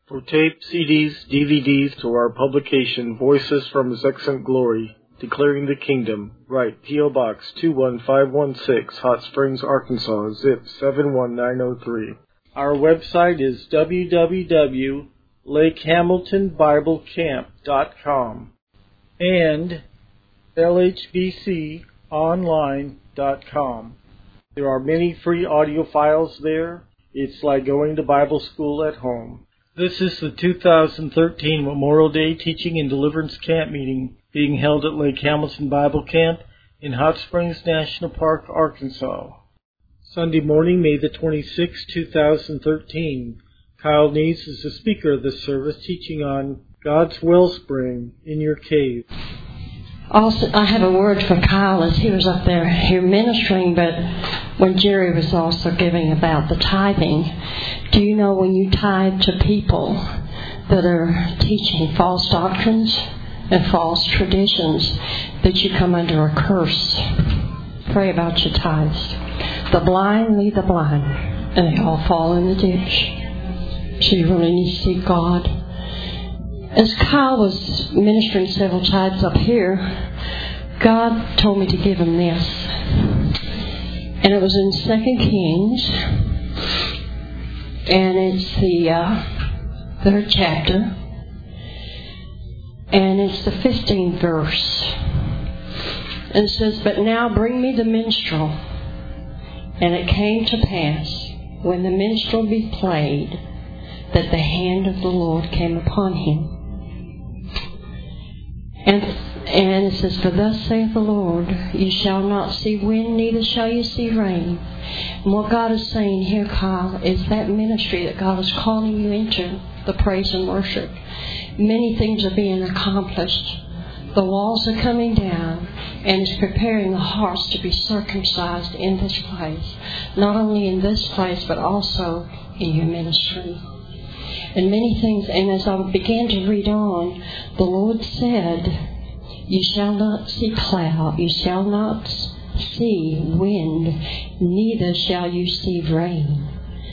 For tape, CDs, DVDs, to our publication, Voices from His Excellent Glory, Declaring the Kingdom, write P.O. Box 21516, Hot Springs, Arkansas, zip 71903. Our website is www.lakehamiltonbiblecamp.com and lhbconline.com. There are many free audio files there. It's like going to Bible school at home. This is the 2013 Memorial Day Teaching and Deliverance Camp meeting being held at Lake Hamilton Bible Camp in Hot Springs National Park, Arkansas. Sunday morning, May the 26th, 2013. Kyle Needs is the speaker of this service, teaching on God's wellspring in your cave. Also, I have a word for Kyle as he was up there here ministering, but when Jerry was also giving about the tithing. Do you know when you tithe to people that are teaching false doctrines and false traditions that you come under a curse? Pray about your tithes. The blind lead the blind, and they all fall in the ditch. So you really need to seek God. As Kyle was ministering several times up here, God told me to give him this. And it was in 2 Kings, and it's the 3rd chapter, and it's the 15th verse. And it says, "But now bring me the minstrel. And it came to pass, when the minstrel be played, that the hand of the Lord came upon him. And it says, For thus saith the Lord, you shall not see wind, neither shall you see rain." And what God is saying here, Kyle, is that ministry that God is calling you into, the praise and worship. Many things are being accomplished. The walls are coming down, and it's preparing the hearts to be circumcised in this place. Not only in this place, but also in your ministry. And many things, and as I began to read on, the Lord said, you shall not see cloud, you shall not see wind, neither shall you see rain.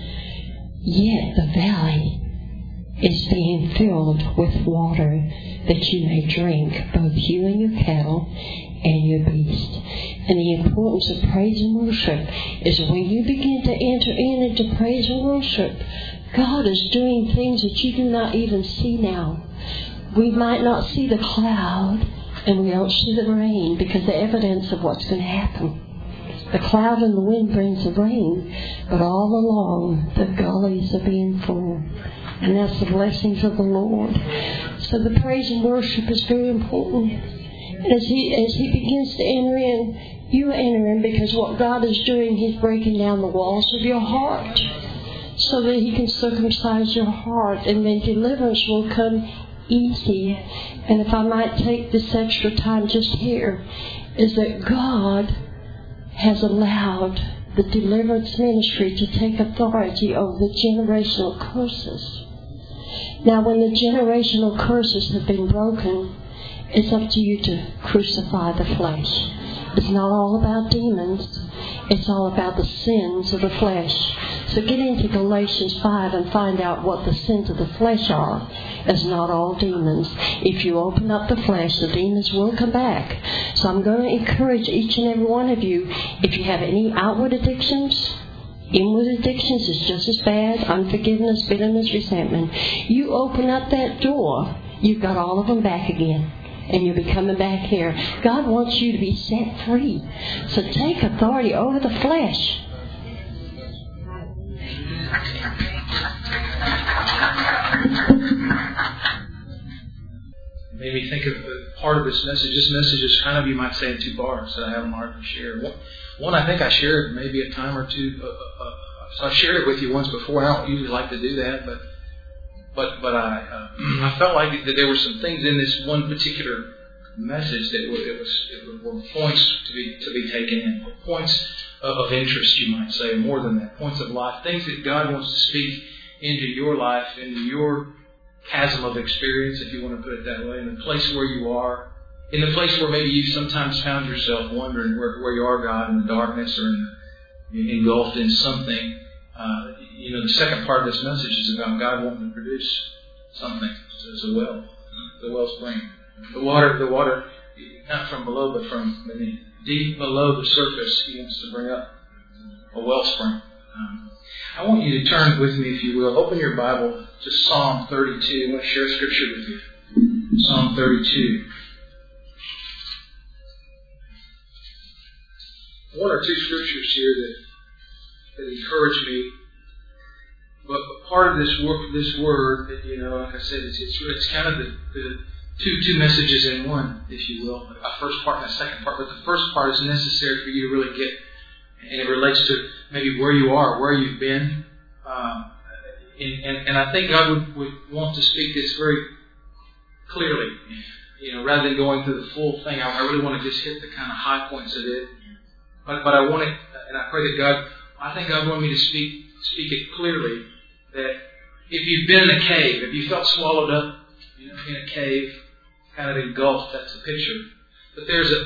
Yet the valley is being filled with water, that you may drink, both you and your cattle and your beast. And the importance of praise and worship is when you begin to enter into praise and worship, God is doing things that you do not even see now. We might not see the cloud, and we don't see the rain, because the evidence of what's going to happen. The cloud and the wind brings the rain, but all along the gullies are being full. And that's the blessings of the Lord. So the praise and worship is very important. As he begins to enter in, you enter in, because what God is doing, He's breaking down the walls of your heart so that He can circumcise your heart, and then deliverance will come easy. And if I might take this extra time just here, is that God has allowed the deliverance ministry to take authority over the generational curses. Now, when the generational curses have been broken, it's up to you to crucify the flesh. It's not all about demons. It's all about the sins of the flesh. So get into Galatians 5 and find out what the sins of the flesh are. It's not all demons. If you open up the flesh, the demons will come back. So I'm going to encourage each and every one of you, if you have any outward addictions, inward addictions is just as bad. Unforgiveness, bitterness, resentment. You open up that door, you've got all of them back again. And you'll be coming back here. God wants you to be set free. So take authority over the flesh. Made me think of part of this message. This message is kind of, you might say, in 2 parts that I have in my heart to share. One, I think I shared maybe a time or two. So I shared it with you once before. I don't usually like to do that, but I felt like that there were some things in this one particular message that were points to be taken in, points of interest, you might say, more than that, points of life, things that God wants to speak into your life, into your chasm of experience, if you want to put it that way, in the place where you are, in the place where maybe you've sometimes found yourself wondering where you are, God, in the darkness, or engulfed in something. The second part of this message is about God wanting to produce something. It's a well, the wellspring. The water, not from below, but from beneath. Deep below the surface, He wants to bring up a wellspring. I want you to turn with me, if you will. Open your Bible to Psalm 32. I want to share Scripture with you. Psalm 32. One or two scriptures here that encourage me. But part of this word that, like I said, it's kind of the two messages in one, if you will. A first part and a second part. But the first part is necessary for you to really get, and it relates to maybe where you are, where you've been. And I think God would want to speak this very clearly. Rather than going through the full thing, I really want to just hit the kind of high points of it. But I want it, and I pray that I think God wanted me to speak it clearly, that if you've been in a cave, if you felt swallowed up, in a cave, kind of engulfed, that's the picture. But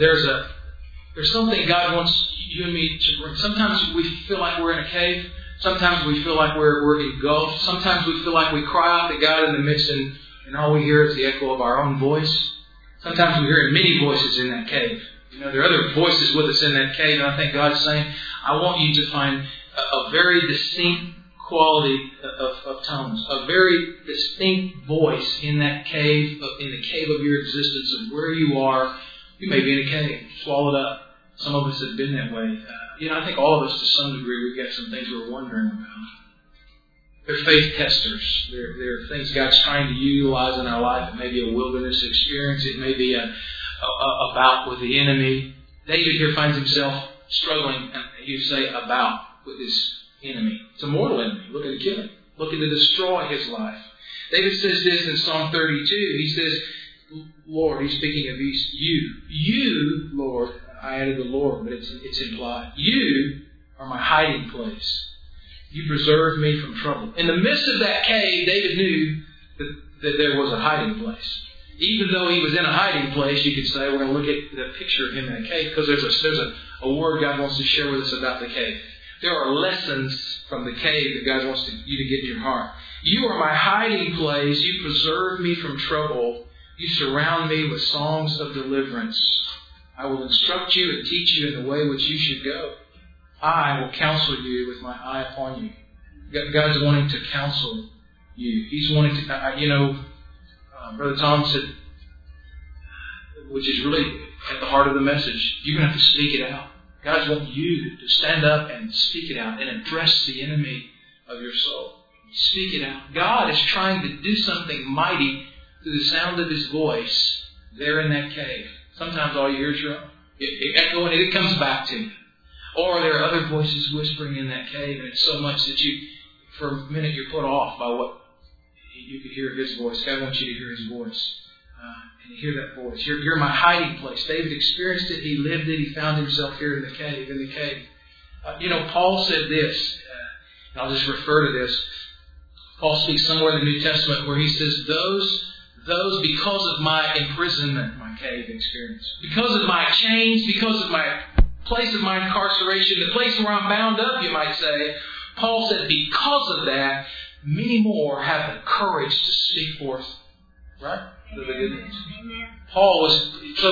there's something God wants you and me to bring. Sometimes we feel like we're in a cave. Sometimes we feel like we're engulfed. Sometimes we feel like we cry out to God in the midst, and all we hear is the echo of our own voice. Sometimes we hear many voices in that cave. There are other voices with us in that cave, and I think God's saying, I want you to find a very distinct quality of tones, a very distinct voice in that cave, in the cave of your existence, of where you are. You may be in a cave, swallowed up. Some of us have been that way. I think all of us, to some degree, we've got some things we're wondering about. They're faith testers. They're things God's trying to utilize in our life. It may be a wilderness experience. It may be a bout with the enemy. David here finds himself struggling, and you say about, with his enemy. It's a mortal enemy, looking to kill him, looking to destroy his life. David says this in Psalm 32. He says, Lord, he's speaking of you, Lord. I added the Lord, but it's implied. You are my hiding place. You preserve me from trouble. In the midst of that cave, David knew that there was a hiding place. Even though he was in a hiding place, you could say, we're going to look at the picture of him in a cave, because there's a word God wants to share with us about the cave. There are lessons from the cave that God wants you to get in your heart. You are my hiding place. You preserve me from trouble. You surround me with songs of deliverance. I will instruct you and teach you in the way which you should go. I will counsel you with my eye upon you. God's wanting to counsel you. He's wanting to, Brother Tom said, which is really at the heart of the message, you're going to have to speak it out. God wants you to stand up and speak it out and address the enemy of your soul. Speak it out. God is trying to do something mighty through the sound of His voice there in that cave. Sometimes all you hear is your own. It comes back to you. Or there are other voices whispering in that cave, and it's so much that for a minute, you're put off by what you could hear His voice. God wants you to hear His voice. And hear that voice. You're my hiding place. David experienced it. He lived it. He found himself here in the cave. Paul said this, and I'll just refer to this. Paul speaks somewhere in the New Testament where he says, those because of my imprisonment, my cave experience, because of my chains, because of my place of my incarceration, the place where I'm bound up, you might say, Paul said, because of that, many more have the courage to speak forth. Right? The good news. Paul was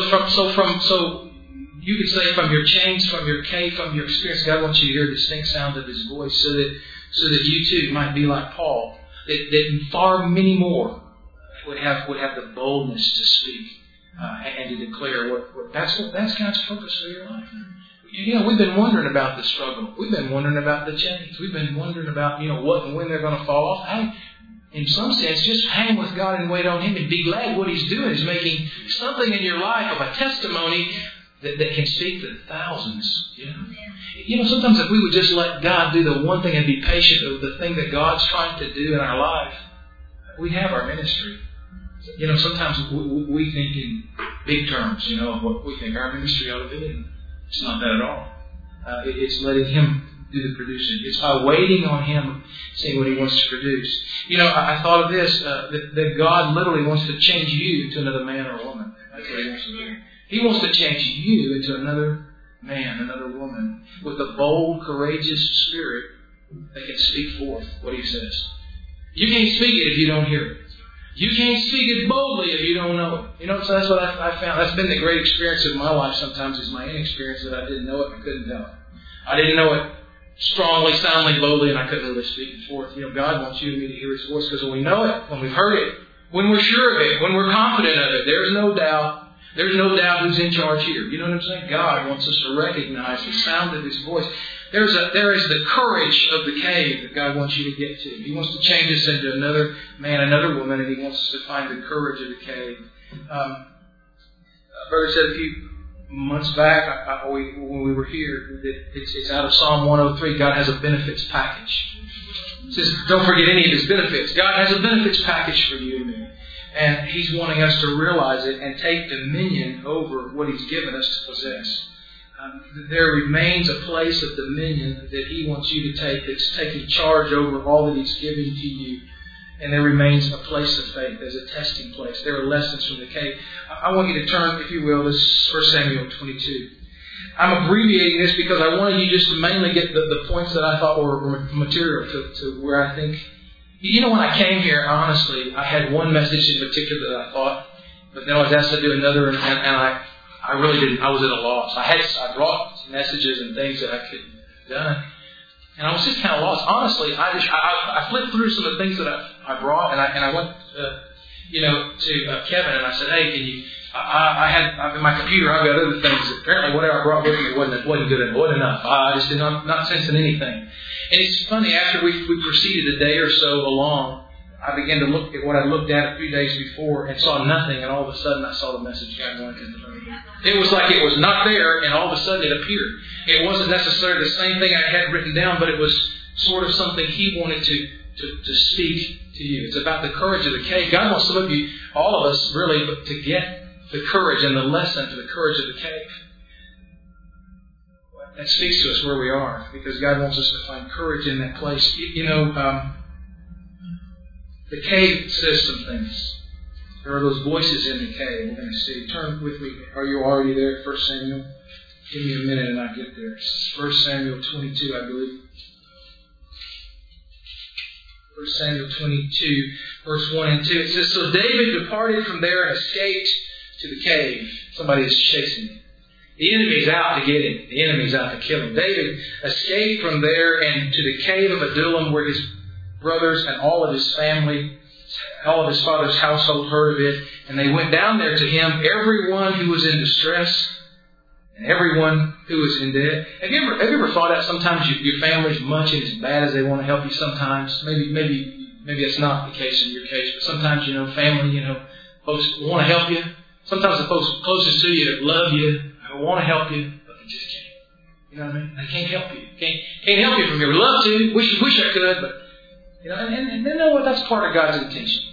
so you could say from your chains, from your cave, from your experience, God wants you to hear the distinct sound of His voice, so that you too might be like Paul, that far many more would have the boldness to speak and to declare what that's God's purpose for your life. We've been wondering about the struggle. We've been wondering about the chains. We've been wondering about what and when they're going to fall off. Hey, in some sense, just hang with God and wait on Him and be glad what He's doing is making something in your life of a testimony that can speak to thousands. Sometimes if we would just let God do the one thing and be patient with the thing that God's trying to do in our life, we have our ministry. Sometimes we think in big terms, of what we think our ministry ought to be. And it's not that at all. It's letting Him do the producing. It's by waiting on Him, seeing what He wants to produce. I thought of this, that God literally wants to change you to another man or woman. That's what He wants to do. He wants to change you into another man, another woman, with a bold, courageous spirit that can speak forth what He says. You can't speak it if you don't hear it. You can't speak it boldly if you don't know it. You know, so that's what I found. That's been the great experience of my life sometimes, is my inexperience that I didn't know it and couldn't tell it. I didn't know it strongly, soundly, boldly, and I couldn't really speak it forth. You know, God wants you and me to hear His voice, because when we know it, when we've heard it, when we're sure of it, when we're confident of it, there's no doubt. There's no doubt who's in charge here. You know what I'm saying? God wants us to recognize the sound of His voice. There is the courage of the cave that God wants you to get to. He wants to change us into another man, another woman, and He wants us to find the courage of the cave. Brother said a few months back, when we were here, that it's out of Psalm 103. God has a benefits package. It says, don't forget any of His benefits. God has a benefits package for you and me. And He's wanting us to realize it and take dominion over what He's given us to possess. There remains a place of dominion that He wants you to take, that's taking charge over all that He's given to you. And there remains a place of faith. There's a testing place. There are lessons from the cave. I want you to turn, if you will, this is 1 Samuel 22. I'm abbreviating this because I wanted you just to mainly get the points that I thought were material to where I think... You know, when I came here, honestly, I had one message in particular that I thought, but then I was asked to do another, and I really didn't. I was at a loss. I brought messages and things that I could have done, and I was just kind of lost. Honestly, I flipped through some of the things that I brought, and I went, to Kevin, and I said, hey, can you? I had in my computer. I've got other things. Apparently, whatever I brought with me wasn't good enough. Wasn't enough. I just did not sensing anything. And it's funny, after we proceeded a day or so along, I began to look at what I looked at a few days before and saw nothing, and all of a sudden I saw the message God wanted to bring. It was like it was not there, and all of a sudden it appeared. It wasn't necessarily the same thing I had written down, but it was sort of something He wanted to speak to you. It's about the courage of the cave. God wants some of you, all of us, really, to get the courage and the lesson to the courage of the cave. That speaks to us where we are, because God wants us to find courage in that place. The cave says some things. There are those voices in the cave. We're going to see. Turn with me. Are you already there at 1 Samuel? Give me a minute and I'll get there. 1 Samuel 22, I believe. 1 Samuel 22, verse 1 and 2. It says, so David departed from there and escaped to the cave. Somebody is chasing him. The enemy's out to get him. The enemy's out to kill him. David escaped from there and to the cave of Adullam, where his brothers and all of his family, all of his father's household heard of it. And they went down there to him, everyone who was in distress and everyone who was in debt. Have you ever thought that sometimes your family's much and as bad as they want to help you sometimes? Maybe it's not the case in your case, but sometimes, family, folks want to help you. Sometimes the folks closest to you love you, want to help you, but they just can't. You know what I mean? They can't help you. Can't help you from here. Love to. Wish I could, but and you know what? That's part of God's intention.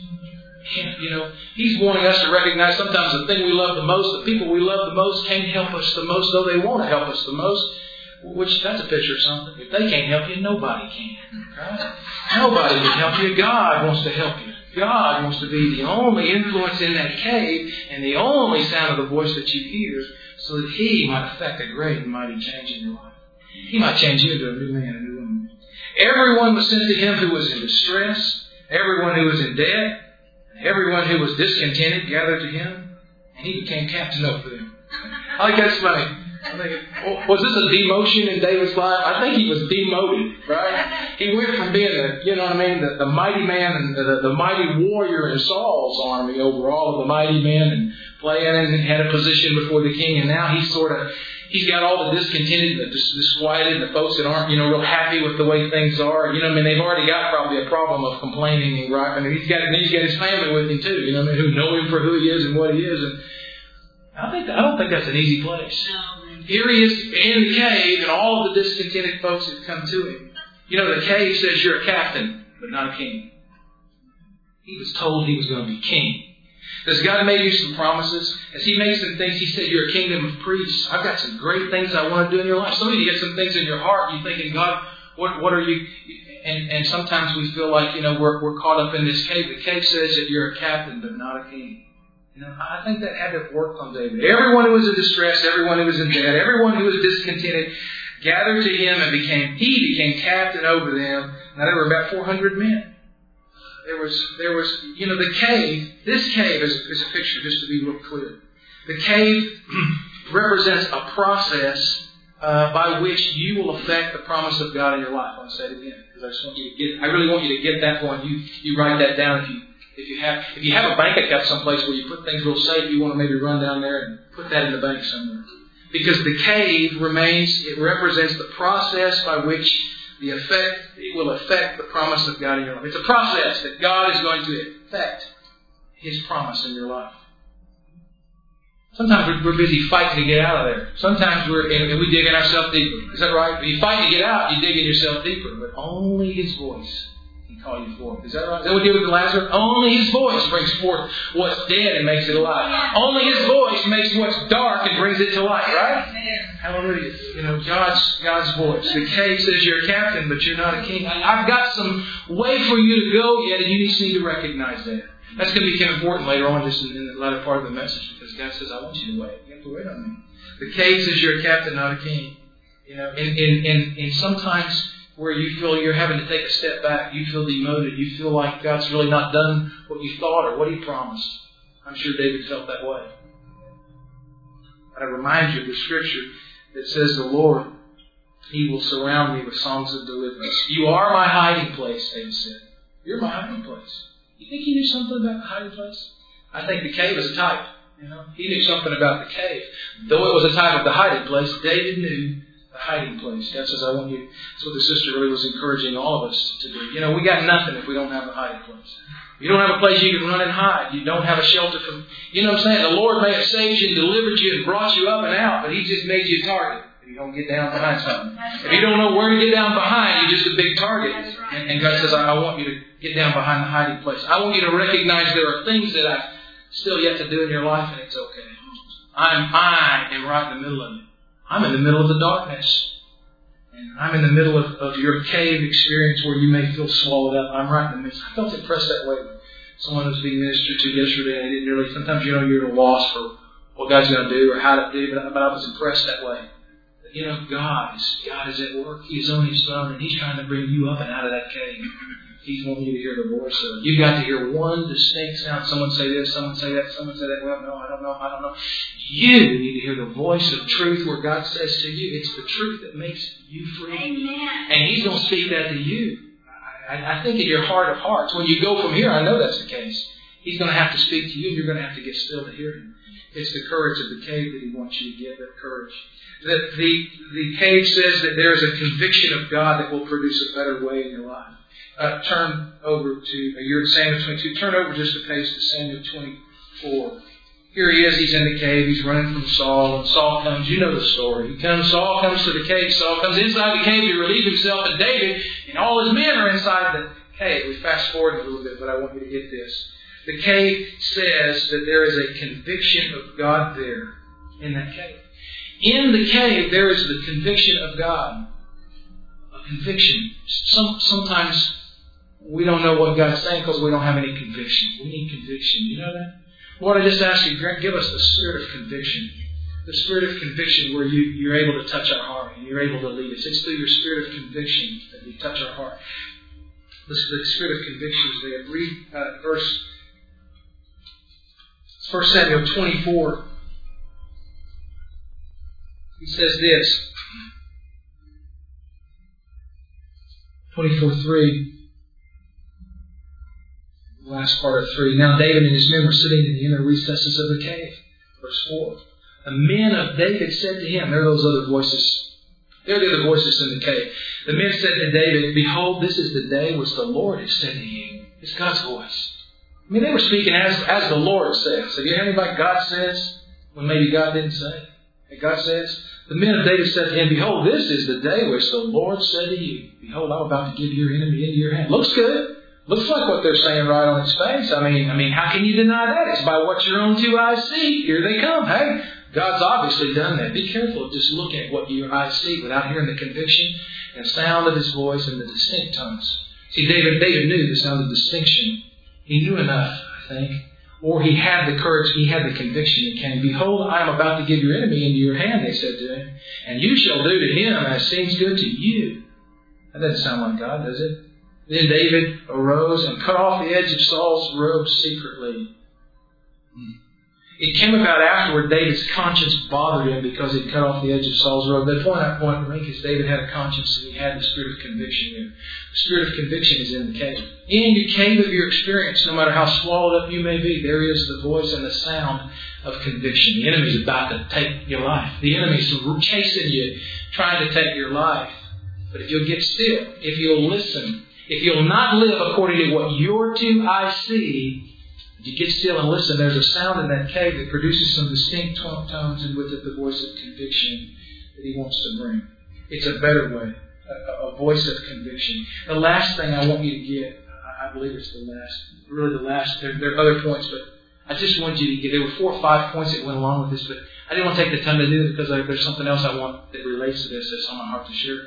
He's wanting us to recognize sometimes the thing we love the most, the people we love the most, can't help us the most, though they want to help us the most. Which, that's a picture of something. If they can't help you, nobody can. Right? Nobody can help you. God wants to help you. God wants to be the only influence in that cave and the only sound of the voice that you hear, so that He might affect a great and mighty change in your life. He might change you into a new man, a new woman. Everyone was sent to Him who was in distress, everyone who was in debt, everyone who was discontented gathered to Him, and He became captain over them. I think that's funny. Was this a demotion in David's life? I think he was demoted, right? He went from being the mighty man and the mighty warrior in Saul's army over all of the mighty men and playing and had a position before the king, and now he's got all the discontented, the disquieted, the folks that aren't, real happy with the way things are. They've already got probably a problem of complaining and griping. He's got his family with him too, who know him for who he is and what he is. And I don't think that's an easy place. Here he is in the cave, and all of the discontented folks have come to him. The cave says you're a captain, but not a king. He was told he was going to be king. Has God made you some promises? Has He made some things? He said you're a kingdom of priests. I've got some great things I want to do in your life. Some of you get some things in your heart. You're thinking, God, what are you? And sometimes we feel like, we're caught up in this cave. The cave says that you're a captain, but not a king. I think that had to have worked on David. Everyone who was in distress, everyone who was in debt, everyone who was discontented, gathered to him and he became captain over them. Now there were about 400 men. the cave. This cave is a picture, just to be real clear. The cave represents a process by which you will affect the promise of God in your life. I'll say it again because I really want you to get that point. You write that down if you have a bank account someplace where you put things real safe. You want to maybe run down there and put that in the bank somewhere, because the cave represents the process by which it will affect the promise of God in your life. It's a process that God is going to affect His promise in your life. Sometimes we're busy fighting to get out of there. Sometimes we dig in ourselves deeper. Is that right? When you fight to get out, you dig in yourself deeper. But only His voice can call you forth. Is that right? Is that what we did with Lazarus? Only His voice brings forth what's dead and makes it alive. Only His voice makes what's dark and brings it to light. Right? Hallelujah. God's voice. The cave says you're a captain, but you're not a king. I've got some way for you to go yet, and you just need to recognize that. That's going to become important later on, just in the latter part of the message, because God says, I want you to wait. You have to wait on me. The cave says you're a captain, not a king. And sometimes where you feel you're having to take a step back, you feel demoted, you feel like God's really not done what you thought or what He promised. I'm sure David felt that way. But I remind you of the scripture that says the Lord, He will surround me with songs of deliverance. You are my hiding place, David said. You're my hiding place. You think He knew something about the hiding place? I think the cave is a type. He knew something about the cave. Though it was a type of the hiding place, David knew the hiding place. God says, I want you. That's what the sister really was encouraging all of us to do. We got nothing if we don't have a hiding place. You don't have a place you can run and hide. You don't have a shelter from. You know what I'm saying? The Lord may have saved you and delivered you and brought you up and out, but He just made you a target. If you don't get down behind something. If you don't know where to get down behind, you're just a big target. And God says, I want you to get down behind the hiding place. I want you to recognize there are things that I've still yet to do in your life, and it's okay. I am right in the middle of it. I'm in the middle of the darkness. And I'm in the middle of your cave experience where you may feel swallowed up. I'm right in the midst. I felt impressed that way. Someone was being ministered to yesterday, and I didn't really. Sometimes you're at a loss for what God's going to do or how to do, but I was impressed that way. God is at work. He's on His throne, and He's trying to bring you up and out of that cave. He's wanting you to hear the voice of it. You've got to hear one distinct sound. Someone say this, someone say that, someone say that. Well, no, I don't know. You need to hear the voice of truth where God says to you, it's the truth that makes you free. Amen. And He's going to speak that to you. I think in your heart of hearts, when you go from here, I know that's the case. He's going to have to speak to you, and you're going to have to get still to hear Him. It's the courage of the cave that He wants you to get, that courage. That the cave says that there is a conviction of God that will produce a better way in your life. Turn over to, you're in Samuel 22. Turn over just a page to Samuel 24. Here he is. He's in the cave. He's running from Saul. And Saul comes. You know the story. Saul comes to the cave. Saul comes inside the cave to relieve himself. And David and all his men are inside the cave. We fast forward a little bit, but I want you to get this. The cave says that there is a conviction of God there in that cave. In the cave, there is the conviction of God. A conviction. Sometimes we don't know what God's saying because we don't have any conviction. We need conviction. You know that? Lord, I just ask you, give us the spirit of conviction. The spirit of conviction where you're able to touch our heart and you're able to lead us. It's through your spirit of conviction that you touch our heart. The spirit of conviction is there. Read verse 1 Samuel 24. He says this. 24:3. Last part of 3. Now David and his men were sitting in the inner recesses of the cave. Verse 4. The men of David said to him, there are those other voices. There are the other voices in the cave. The men said to David, behold, this is the day which the Lord has said to you. It's God's voice. I mean, they were speaking as the Lord says. Have you heard anybody God says when maybe God didn't say? And God says, the men of David said to him, behold, this is the day which the Lord said to you. Behold, I'm about to give your enemy into your hand. Looks good. Looks like what they're saying right on its face. I mean, how can you deny that? It's by what your own two eyes see. Here they come. Hey, God's obviously done that. Be careful of just looking at what your eyes see without hearing the conviction and sound of His voice and the distinct tones. See, David knew the sound of distinction. He knew enough, I think. Or he had the courage, he had the conviction that came. Behold, I am about to give your enemy into your hand, they said to him. And you shall do to him as seems good to you. That doesn't sound like God, does it? Then David arose and cut off the edge of Saul's robe secretly. It came about afterward, David's conscience bothered him because he'd cut off the edge of Saul's robe. The point I want to make is David had a conscience and he had the spirit of conviction there. The spirit of conviction is in the cave. In the cave of your experience, no matter how swallowed up you may be, there is the voice and the sound of conviction. The enemy's about to take your life. The enemy's chasing you, trying to take your life. But if you'll get still, if you'll listen, if you'll not live according to what your two eyes see, if you get still and listen, there's a sound in that cave that produces some distinct tones, and with it the voice of conviction that He wants to bring. It's a better way, a voice of conviction. The last thing I want you to get, I believe it's the last. There are other points, but I just want you to get, there were 4 or 5 points that went along with this, but I didn't want to take the time to do it because there's something else I want that relates to this that's on my heart to share.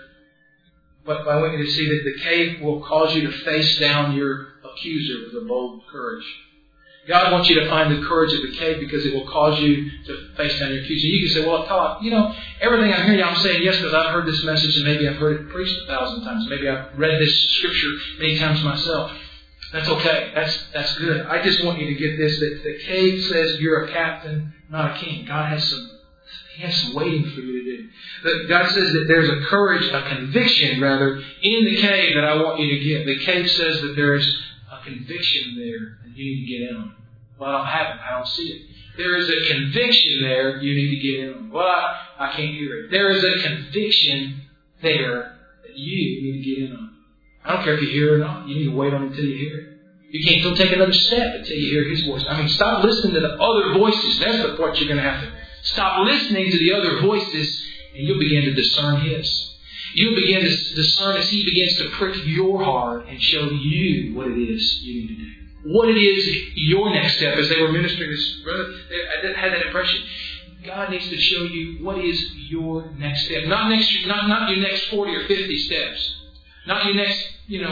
But I want you to see that the cave will cause you to face down your accuser with a bold courage. God wants you to find the courage of the cave because it will cause you to face down your accuser. You can say, well, Todd, everything I'm hearing, I'm saying yes because I've heard this message and maybe I've heard it preached 1,000 times. Maybe I've read this scripture many times myself. That's okay. That's good. I just want you to get this, that the cave says you're a captain, not a king. God has some waiting for you to do. But God says that there's a courage, a conviction rather, in the cave that I want you to get. The cave says that there's a conviction there that you need to get in on. Well, I don't have it. I don't see it. There is a conviction there you need to get in on. Well, I can't hear it. There is a conviction there that you need to get in on. I don't care if you hear it or not. You need to wait on it until you hear it. You can't take another step until you hear His voice. Stop listening to the other voices. That's the part you're going to have to stop listening to the other voices, and you'll begin to discern His. You'll begin to discern as He begins to prick your heart and show you what it is you need to do. What it is your next step. As they were ministering this, brother, I had that impression. God needs to show you what is your next step. Not your next 40 or 50 steps. Not your next,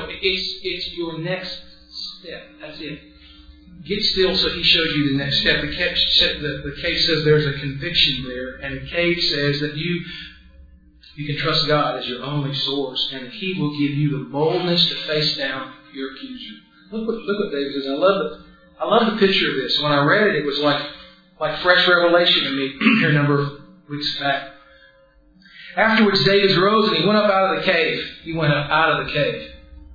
it's your next step. That's it. Get still so He shows you the next step. The cave says there's a conviction there, and the cave says that you can trust God as your only source, and He will give you the boldness to face down your accuser. Look what David says. I love the picture of this. When I read it, it was like fresh revelation to me here a number of weeks back. Afterwards, David rose and he went up out of the cave. He went up out of the cave.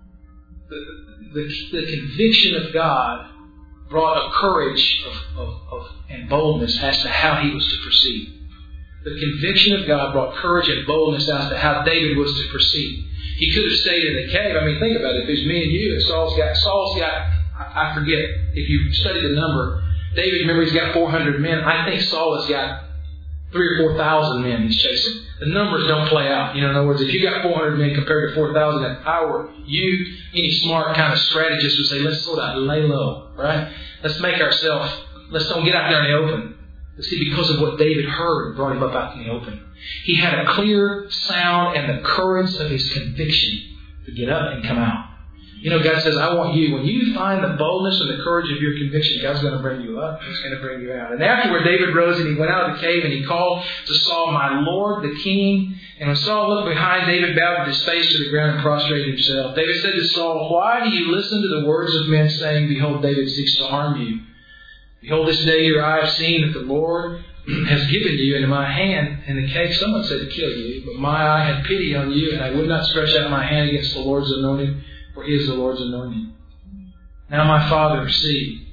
The conviction of God brought a courage and boldness as to how he was to proceed. The conviction of God brought courage and boldness as to how David was to proceed. He could have stayed in the cave. Think about it. If it's me and you, and Saul's got, I forget, if you study the number, David, remember, he's got 400 men. I think Saul has got 3,000 or 4,000 men he's chasing. The numbers don't play out. In other words, if you got 400 men compared to 4,000 at power, any smart kind of strategist would say, let's slow down, lay low, right? Let's don't get out there in the open. See, because of what David heard brought him up out in the open. He had a clear sound and the courage of his conviction to get up and come out. God says, I want you, when you find the boldness and the courage of your conviction, God's going to bring you up. He's going to bring you out. And afterward, David rose and he went out of the cave and he called to Saul, my Lord, the King. And when Saul looked behind, David bowed his face to the ground and prostrated himself. David said to Saul, why do you listen to the words of men saying, behold, David seeks to harm you? Behold, this day your eye have seen that the Lord has given you into my hand in the cave. Someone said to kill you, but my eye had pity on you, and I would not stretch out my hand against the Lord's anointed, for he is the Lord's anointed. Now my Father, see.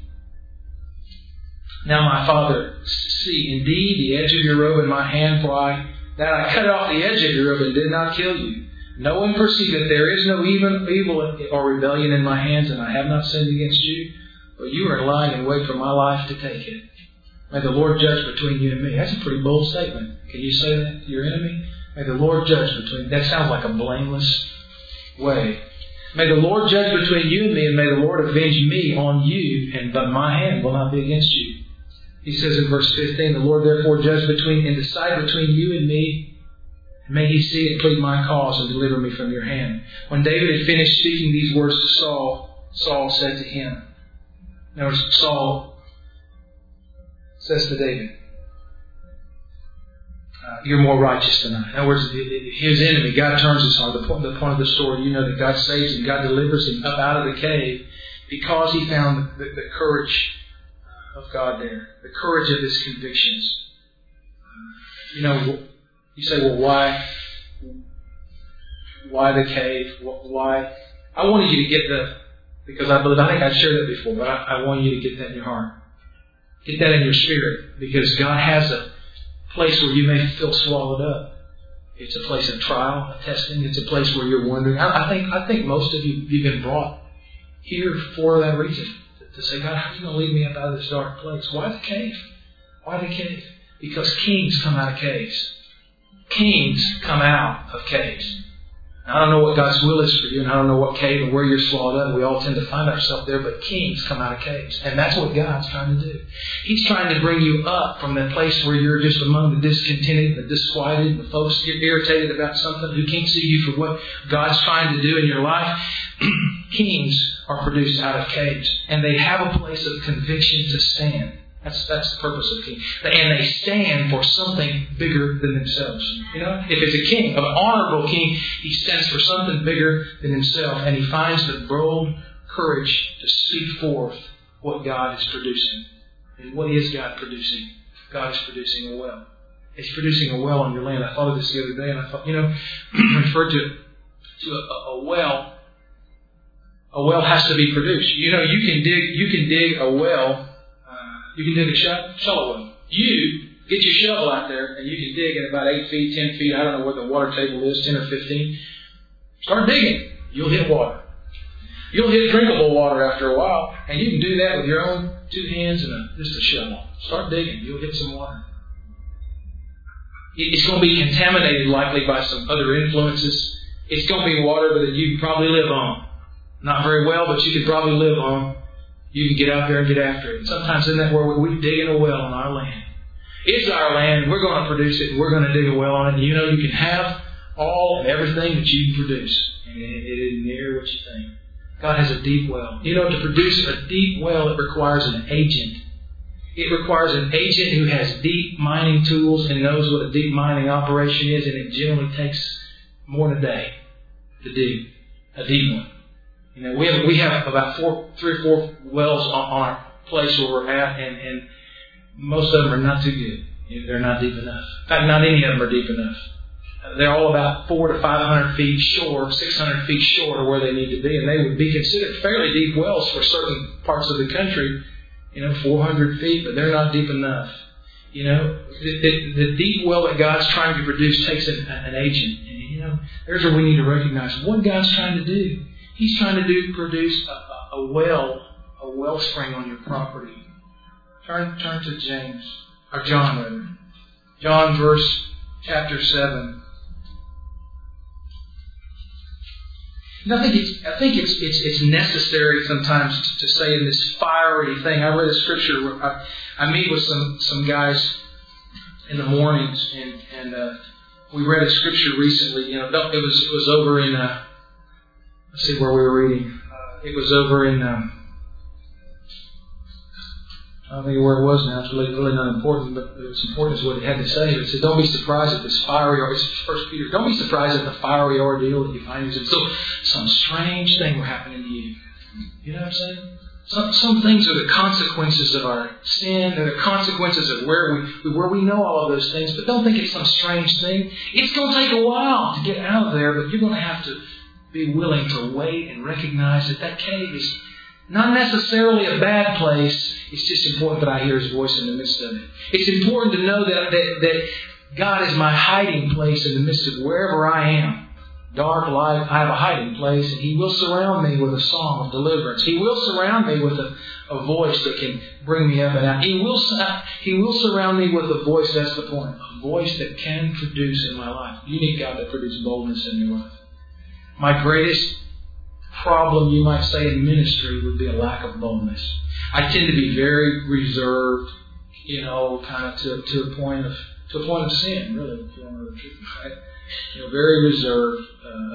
Indeed, the edge of your robe in my hand, for I cut off the edge of your robe and did not kill you. Know and perceive that there is no evil or rebellion in my hands, and I have not sinned against you. But you are lying in wait for my life to take it. May the Lord judge between you and me. That's a pretty bold statement. Can you say that to your enemy? May the Lord judge between... That sounds like a blameless way. May the Lord judge between you and me, and may the Lord avenge me on you, but my hand will not be against you. He says in verse 15, the Lord therefore judge between and decide between you and me, and may He see and plead my cause and deliver me from your hand. When David had finished speaking these words to Saul, Saul said to him... Notice Saul says to David, you're more righteous than I. In other words, his enemy, God turns his heart. The point of the story, you know that God saves him, God delivers him up out of the cave because he found the courage of God there, the courage of his convictions. You know, you say, well, why the cave? Why? I wanted you to get because I think I shared that before, but I want you to get that in your heart. Get that in your spirit, because God has a place where you may feel swallowed up. It's a place of trial, of testing. It's a place where you're wondering. I think most of you've been brought here for that reason. To say, God, how are you going to lead me up out of this dark place? Why the cave? Why the cave? Because kings come out of caves. Kings come out of caves. Now, I don't know what God's will is for you, and I don't know what cave and where you're swallowed up. We all tend to find ourselves there, but kings come out of caves. And that's what God's trying to do. He's trying to bring you up from that place where you're just among the discontented, the disquieted, the folks get irritated about something who can't see you for what God's trying to do in your life. Kings are produced out of caves, and they have a place of conviction to stand. That's the purpose of king. And they stand for something bigger than themselves. You know, if it's a king, an honorable king, he stands for something bigger than himself, and he finds the bold courage to speak forth what God is producing. And what is God producing? God is producing a well. He's producing a well on your land. I thought of this the other day, and I thought, referred to a well. A well has to be produced. You know, you can dig a well. You can dig a shallow well. You get your shovel out there and you can dig at about 8 feet, 10 feet. I don't know what the water table is, 10 or 15. Start digging. You'll hit water. You'll hit drinkable water after a while. And you can do that with your own 2 hands and just a shovel. Start digging. You'll hit some water. It's going to be contaminated likely by some other influences. It's going to be water that you can probably live on. Not very well, but you could probably live on. You can get out there and get after it. Sometimes isn't that where we dig in a well on our land? It's our land. We're going to produce it. We're going to dig a well on it. You know, you can have all and everything that you can produce. And it isn't near what you think. God has a deep well. You know, to produce a deep well, it requires an agent. It requires an agent who has deep mining tools and knows what a deep mining operation is. And it generally takes more than a day to dig a deep one. You know, we have about 3 or 4 wells on our place where we're at, and most of them are not too good. They're not deep enough. In fact, not any of them are deep enough. They're all about 400 to 500 feet short, 600 feet short of where they need to be, and they would be considered fairly deep wells for certain parts of the country. 400 feet, but they're not deep enough. The deep well that God's trying to produce takes an agent. And, there's where we need to recognize what God's trying to do. He's trying to produce a wellspring on your property. Turn to John. John, chapter 7. And I think it's necessary sometimes to say in this fiery thing. I read a scripture. I meet with some guys in the mornings, and we read a scripture recently. It was over in. Let's see where we were reading. It was over in. I don't think where it was now. It's really not important, but it was important is what it had to say. It said, "Don't be surprised at this fiery." It's 1 Peter. Don't be surprised at the fiery ordeal that you find yourself. So some strange thing will happen to you. You know what I'm saying? Some things are the consequences of our sin. They're the consequences of where we know all of those things. But don't think it's some strange thing. It's going to take a while to get out of there, but you're going to have to be willing to wait and recognize that cave is not necessarily a bad place. It's just important that I hear His voice in the midst of it. It's important to know that God is my hiding place in the midst of wherever I am. Dark, light, I have a hiding place, and He will surround me with a song of deliverance. He will surround me with a voice that can bring me up and out. He will surround me with a voice, that's the point, a voice that can produce in my life. You need God to produce boldness in your life. My greatest problem, you might say, in ministry would be a lack of boldness. I tend to be very reserved, kind of to a point of sin, really, if you want to know the truth, right? Very reserved,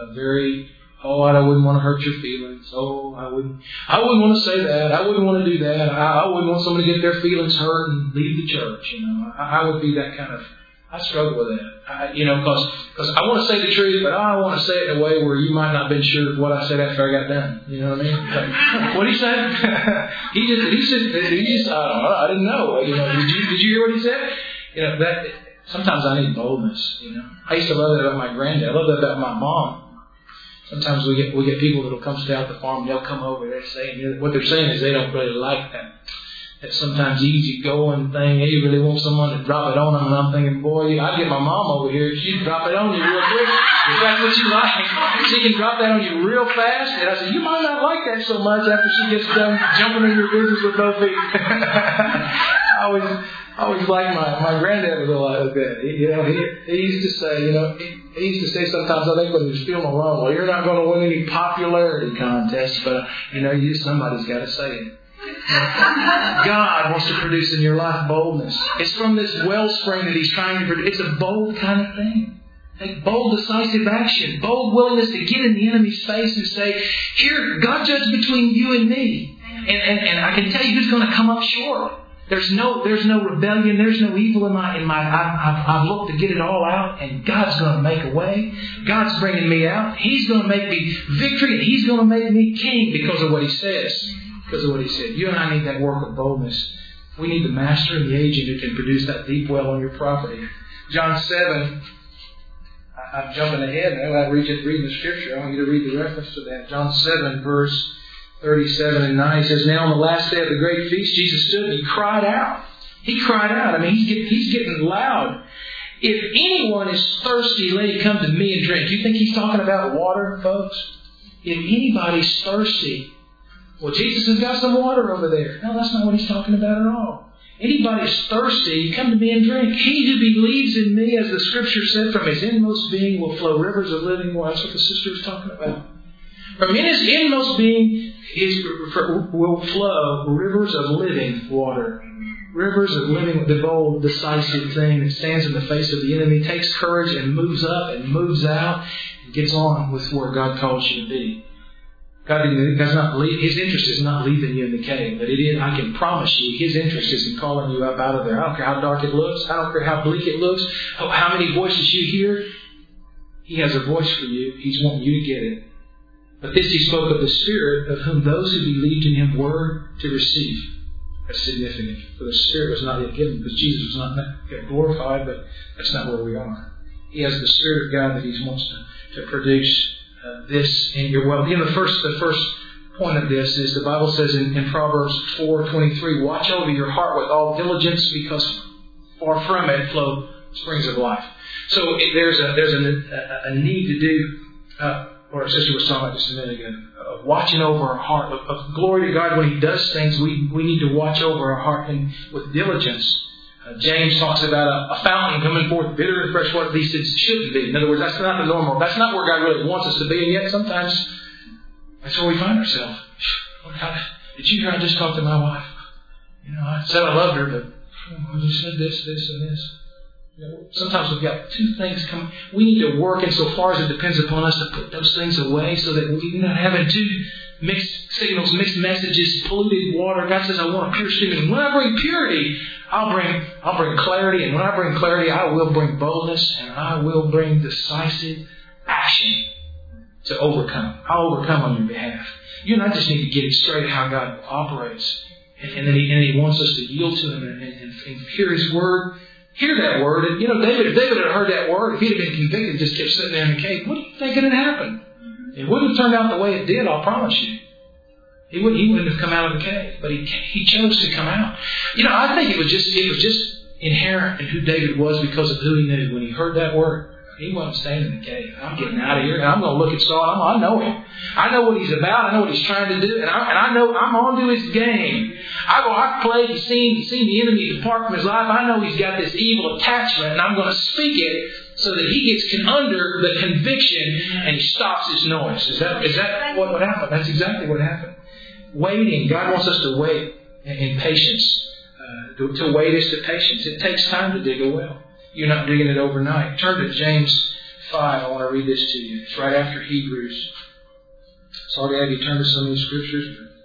I wouldn't want to hurt your feelings. I wouldn't want to say that. I wouldn't want to do that. I wouldn't want somebody to get their feelings hurt and leave the church. I would be that kind of I struggle with that. Because I want to say the truth, but I want to say it in a way where you might not have been sure of what I said after I got done. You know what I mean? Like, what did he say? he just, I didn't know. Did you hear what he said? That sometimes I need boldness. I used to love that about my granddad. I love that about my mom. Sometimes we get people that'll come stay out the farm. They'll come over. They're saying what they're saying is they don't really like that sometimes easy going thing. They really want someone to drop it on them. And I'm thinking, boy, I'd get my mom over here. She'd drop it on you real quick. If that's what you like, she can drop that on you real fast. And I said, you might not like that so much after she gets done jumping in your business with both feet. I always liked my granddad was a lot like that. He used to say, he used to say sometimes, I think when he was feeling alone, well, you're not going to win any popularity contests, but somebody's got to say it. God wants to produce in your life boldness. It's from this wellspring that He's trying to produce. It's a bold kind of thing. Like bold, decisive action. Bold willingness to get in the enemy's face and say, here, God judge between you and me. And I can tell you who's going to come up short. There's no rebellion. There's no evil in my. I've looked to get it all out, and God's going to make a way. God's bringing me out. He's going to make me victory, and He's going to make me king because of what He says. Because of what He said. You and I need that work of boldness. We need the master and the agent who can produce that deep well on your property. John 7. I'm jumping ahead now. I read the scripture. I want you to read the reference to that. John 7, verse 37 and 9 says, now on the last day of the great feast, Jesus stood and He cried out. He cried out. I mean, He's getting loud. If anyone is thirsty, let him come to me and drink. You think He's talking about water, folks? If anybody's thirsty, well, Jesus has got some water over there. No, that's not what He's talking about at all. Anybody's thirsty, come to me and drink. He who believes in me, as the Scripture said, from his inmost being will flow rivers of living water. That's what the sister was talking about. From his inmost being will flow rivers of living water. Rivers of living, the bold, decisive thing that stands in the face of the enemy, takes courage and moves up and moves out and gets on with where God calls you to be. God does not leave. His interest is not leaving you in the cave, but it is. I can promise you, His interest is in calling you up out of there. I don't care how dark it looks. I don't care how bleak it looks. How many voices you hear. He has a voice for you. He's wanting you to get it. But this He spoke of the Spirit, of whom those who believed in Him were to receive. That's significant. For the Spirit was not yet given because Jesus was not yet glorified, but that's not where we are. He has the Spirit of God that He wants to produce this in your well. The first point of this is the Bible says in Proverbs 4:23, watch over your heart with all diligence, because far from it flow springs of life. So there's a need to do, or our sister was talking about just a minute ago, watching over our heart. Of glory to God when He does things, we need to watch over our heart and with diligence. James talks about a fountain coming forth bitter and fresh water. These things shouldn't be. In other words, that's not the normal. That's not where God really wants us to be. And yet sometimes that's where we find ourselves. Did you hear I just talked to my wife? I said I loved her, but I just said this, and this. Sometimes we've got two things coming. We need to work insofar as it depends upon us to put those things away so that we're not having two mixed signals, mixed messages, polluted water. God says, I want a pure stream. And when I bring purity, I'll bring clarity. And when I bring clarity, I will bring boldness. And I will bring decisive action to overcome. I'll overcome on your behalf. You and I just need to get it straight how God operates. And then He wants us to yield to Him and hear His Word. Hear that word. And, if David had heard that word, if he'd have been convicted and just kept sitting there in the cave, what do you think would have happened? It wouldn't have turned out the way it did, I'll promise you. He wouldn't have come out of the cave, but he chose to come out. I think it was just inherent in who David was because of who he knew. When he heard that word, he wasn't staying in the cave. I'm getting out of here, and I'm going to look at Saul. I know him. I know what he's about. I know what he's trying to do, and I know I'm on to his game. I've played and seen the enemy depart from his life. I know he's got this evil attachment, and I'm going to speak it so that he gets under the conviction and he stops his noise. Is that what happened? That's exactly what happened. Waiting. God wants us to wait in patience. To wait is to patience. It takes time to dig a well. You're not digging it overnight. Turn to James 5. I want to read this to you. It's right after Hebrews. Sorry to have you turn to some of these scriptures, but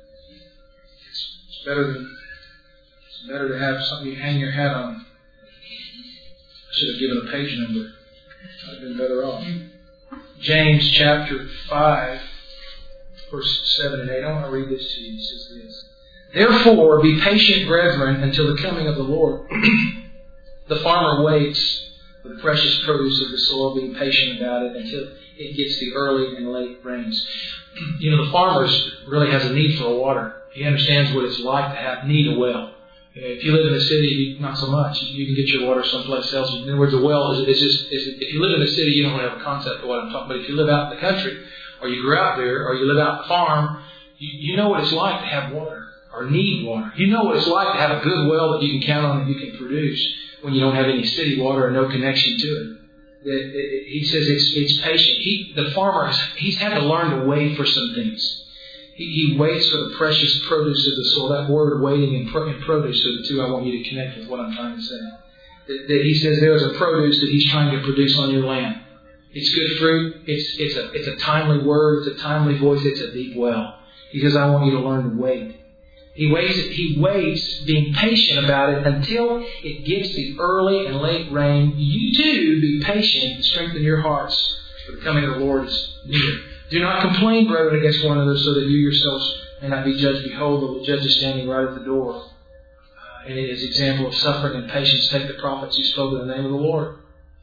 it's better to have something you hang your hat on. should have given a page number. I'd have been better off. James chapter 5, verse 7 and 8. I want to read this to you. It says this. Therefore, be patient, brethren, until the coming of the Lord. The farmer waits for the precious produce of the soil, being patient about it until it gets the early and late rains. The farmer really has a need for water. He understands what it's like to need a well. If you live in the city, not so much. You can get your water someplace else. In other words, a well is just, if you live in the city, you don't have a concept of what I'm talking about. But if you live out in the country, or you grew out there, or you live out on the farm, you know what it's like to have water, or need water. You know what it's like to have a good well that you can count on and you can produce when you don't have any city water or no connection to it. He says it's patient. The farmer, he's had to learn to wait for some things. He waits for the precious produce of the soil. That word waiting and produce are the two I want you to connect with what I'm trying to say. That he says there's a produce that he's trying to produce on your land. It's good fruit. It's a timely word. It's a timely voice. It's a deep well. He says, I want you to learn to wait. He waits, being patient about it until it gets the early and late rain. You too be patient and strengthen your hearts, for the coming of the Lord is near. Do not complain, brethren, against one another, so that you yourselves may not be judged. Behold, the judge is standing right at the door. And it is an example of suffering and patience. Take the prophets who spoke in the name of the Lord.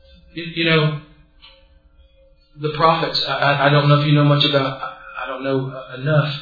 The prophets, I don't know if you know much about, I don't know enough.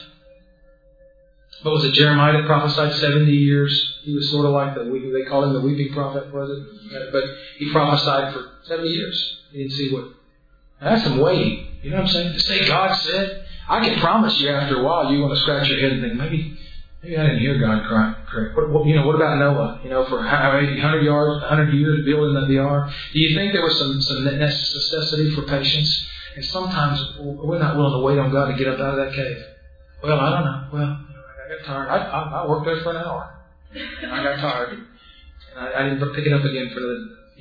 What was it, Jeremiah that prophesied 70 years? He was sort of like they call him the weeping prophet, was it? But he prophesied for 70 years. He didn't see what. That's some waiting. You know what I'm saying? To say God said, I can promise you after a while you want to scratch your head and think, maybe I didn't hear God cry. What about Noah? For how many 100 years building the ark? Do you think there was some necessity for patience? And sometimes we're not willing to wait on God to get up out of that cave. Well, I don't know. Well, I got tired. I worked there for an hour. I got tired. And I didn't pick it up again for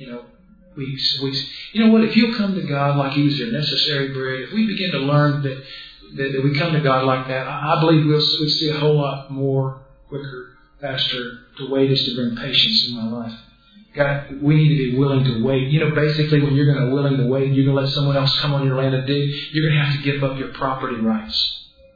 weeks. You know what? If you'll come to God like He was your necessary bread, if we begin to learn that we come to God like that, I believe we'll see a whole lot more quicker, faster. To wait is to bring patience in my life. God, we need to be willing to wait. Basically when you're going to willing to wait, you're going to let someone else come on your land and dig, you're going to have to give up your property rights.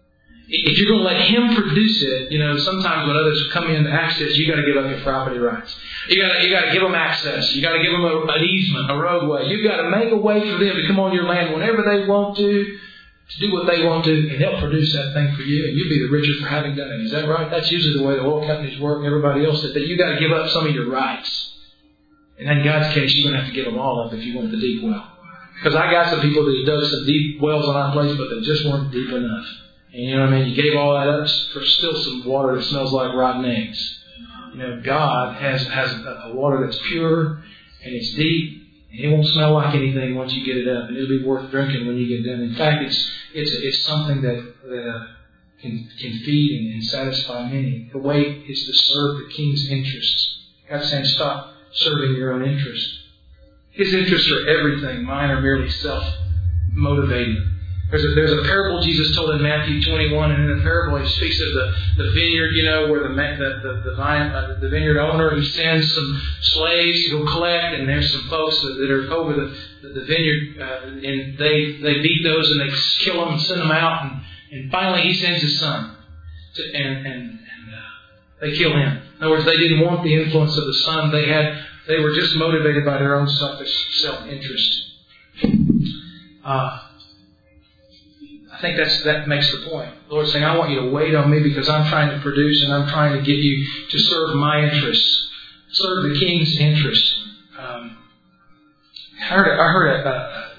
If you're going to let Him produce it, sometimes when others come in to access, you got to give up your property rights. You got to give them access. You got to give them an easement, a roadway. You got to make a way for them to come on your land whenever they want to do what they want to, and they'll produce that thing for you, and you'll be the richer for having done it. Is that right? That's usually the way the oil companies work and everybody else. That you got to give up some of your rights. And in God's case, you're going to have to give them all up if you want the deep well. Because I got some people that dug some deep wells on our place, but they just weren't deep enough. And you know what I mean? You gave all that up for still some water that smells like rotten eggs. God has a water that's pure and it's deep. And it won't smell like anything once you get it up. And it'll be worth drinking when you get done. In fact, it's something that can feed and satisfy many. The way is to serve the King's interests. God's saying, stop serving your own interests. His interests are everything. Mine are merely self-motivated. There's a parable Jesus told in Matthew 21, and in the parable He speaks of the vineyard, where the vineyard owner, he sends some slaves to go collect, and there's some folks that are over the vineyard, and they beat those and they kill them and send them out, and finally He sends His son, and they kill him. In other words, they didn't want the influence of the son. They were just motivated by their own selfish self-interest. I think that makes the point. The Lord's saying, I want you to wait on me because I'm trying to produce and I'm trying to get you to serve my interests. Serve the King's interests. I heard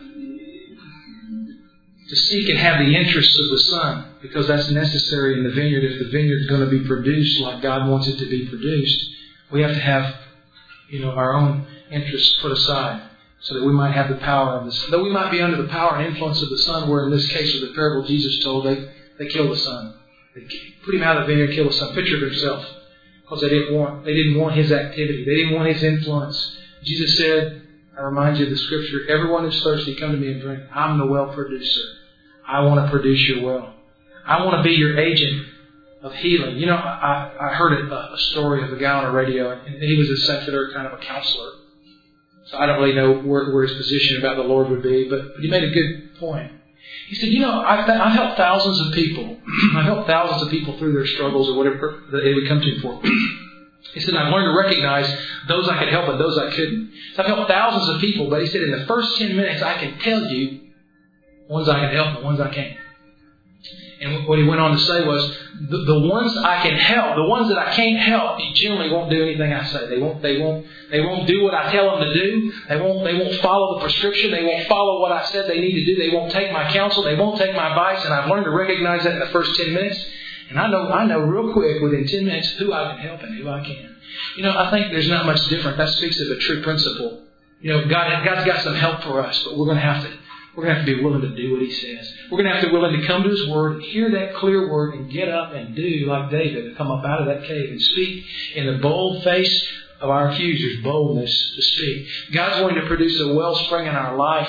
to seek and have the interests of the Son, because that's necessary in the vineyard. If the vineyard is going to be produced like God wants it to be produced, we have to have our own interests put aside, so that we might have the power of this, that we might be under the power and influence of the Son, where in this case of the parable Jesus told, they killed the Son. They put Him out of the vineyard, killed the Son. Picture of Himself. Because they didn't want His activity. They didn't want His influence. Jesus said, I remind you of the Scripture, everyone who's thirsty, come to me and drink. I'm the well producer. I want to produce your well. I want to be your agent of healing. I heard a story of a guy on the radio, and he was a secular kind of a counselor. So I don't really know where his position about the Lord would be, but he made a good point. He said, I've helped thousands of people. I've helped thousands of people through their struggles or whatever that they would come to him for. He said, I've learned to recognize those I could help and those I couldn't. So I've helped thousands of people, but he said, in the first 10 minutes, I can tell you the ones I can help and the ones I can't. And what he went on to say was, the ones I can help, the ones that I can't help, you generally won't do anything I say. They won't do what I tell them to do. They won't follow the prescription. They won't follow what I said they need to do. They won't take my counsel. They won't take my advice. And I've learned to recognize that in the first 10 minutes. And I know real quick within 10 minutes who I can help and who I can't. I think there's not much different. That speaks of a true principle. God's got some help for us, but we're going to have to be willing to do what He says. We're going to have to be willing to come to His Word, hear that clear Word, and get up and do like David, to come up out of that cave and speak in the bold face of our accusers, boldness to speak. God's going to produce a wellspring in our life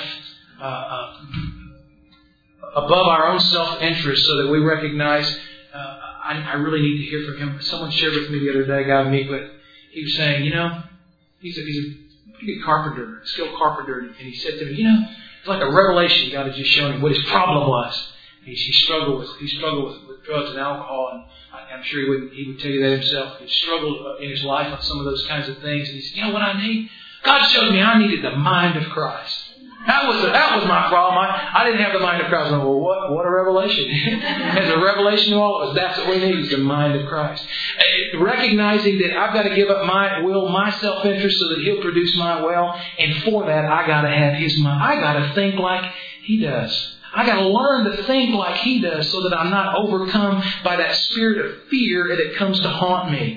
above our own self-interest, so that we recognize I really need to hear from Him. Someone shared with me the other day, a guy I meet with, he was saying, he's a pretty good carpenter, a skilled carpenter, and he said to me, it's like a revelation God has just shown him what his problem was. He struggled with drugs and alcohol, and I'm sure he would tell you that himself. He struggled in his life with some of those kinds of things. And he said, what I need? God showed me I needed the mind of Christ. That was my problem. I didn't have the mind of Christ. I went, well, what a revelation. As a revelation to all of us, that's what we need, is the mind of Christ. Recognizing that I've got to give up my will, my self-interest, so that He'll produce my will. And for that, I got to have His mind. I got to think like He does. I got to learn to think like He does, so that I'm not overcome by that spirit of fear that comes to haunt me.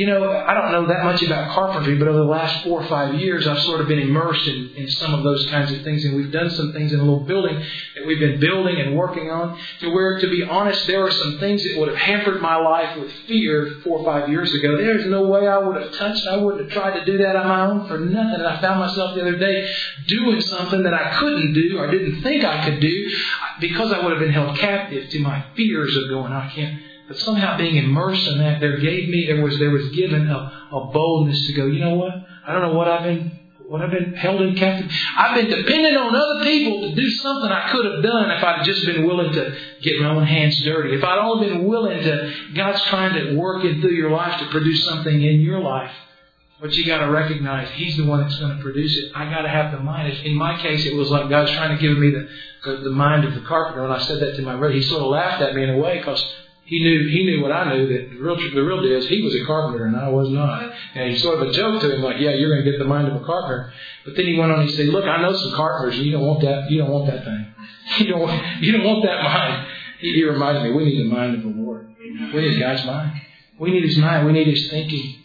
I don't know that much about carpentry, but over the last 4 or 5 years, I've sort of been immersed in some of those kinds of things. And we've done some things in a little building that we've been building and working on, to where, to be honest, there are some things that would have hampered my life with fear 4 or 5 years ago. There's no way I would have touched. I wouldn't have tried to do that on my own for nothing. And I found myself the other day doing something that I couldn't do or didn't think I could do, because I would have been held captive to my fears of going, I can't. But somehow being immersed in that, there was given a boldness to go, you know what? I don't know what I've been held in captivity. I've been dependent on other people to do something I could have done if I'd just been willing to get my own hands dirty. If I'd only been willing to, God's trying to work in through your life to produce something in your life. But you got to recognize He's the one that's going to produce it. I got to have the mind. In my case, it was like God's trying to give me the mind of the carpenter. When I said that to my brother, he sort of laughed at me in a way, because he knew what I knew, that the real deal is he was a carpenter and I was not. And he sort of a joke to him, like, yeah, you're going to get the mind of a carpenter. But then he went on and he said, look, I know some carpenters, and you don't want that thing. You don't want that mind. He reminded me, we need the mind of the Lord. We need God's mind. We need His mind. We need His thinking.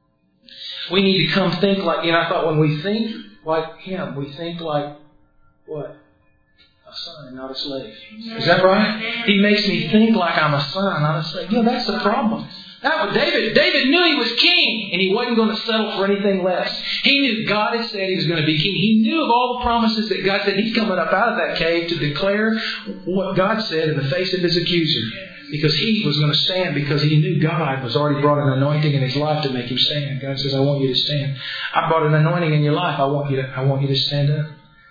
We need to come think like, I thought when we think like Him, we think like what? A son, not a slave. Is that right? He makes me think like I'm a son, not a slave. That's the problem. That was David. David knew he was king, and he wasn't going to settle for anything less. He knew God had said He was going to be king. He knew of all the promises that God said. He's coming up out of that cave to declare what God said in the face of his accuser. Because he was going to stand, because he knew God was already brought an anointing in his life to make him stand. God says, I want you to stand. I brought an anointing in your life. I want you to stand up.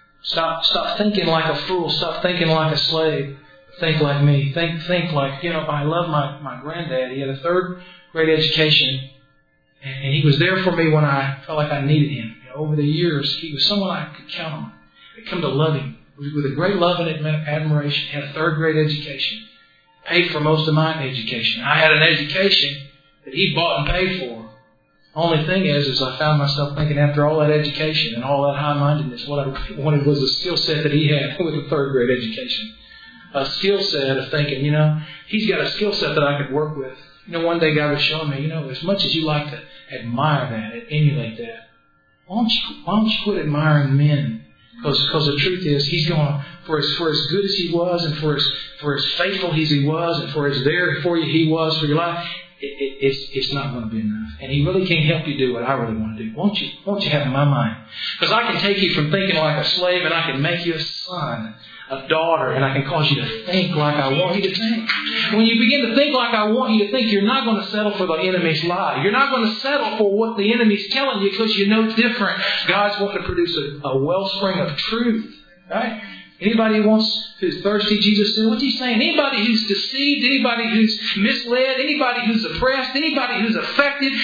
Stop thinking like a fool. Stop thinking like a slave. Think like me. Think like, I love my granddad. He had a 3rd grade education. And he was there for me when I felt like I needed him. Over the years, he was someone I could count on. I'd come to love him with a great love and admiration. He had a 3rd grade education. Paid for most of my education. I had an education that he bought and paid for. Only thing is I found myself thinking, after all that education and all that high-mindedness, what I really wanted was a skill set that he had with a 3rd grade education. A skill set of thinking, he's got a skill set that I could work with. One day God was showing me, as much as you like to admire that and emulate that, why don't you quit admiring men? Because the truth is, He's going, for as good as He was, and for as faithful as He was, and for as there for you He was for your life, it's not going to be enough. And He really can't help you do what I really want to do. Won't you have my mind? Because I can take you from thinking like a slave, and I can make you a son a daughter, and I can cause you to think like I want you to think. When you begin to think like I want you to think, you're not going to settle for the enemy's lie. You're not going to settle for what the enemy's telling you because you know it's different. God's wanting to produce a wellspring of truth. Right? Anybody who's thirsty, Jesus said, what's He saying? Anybody who's deceived, anybody who's misled, anybody who's oppressed, anybody who's affected,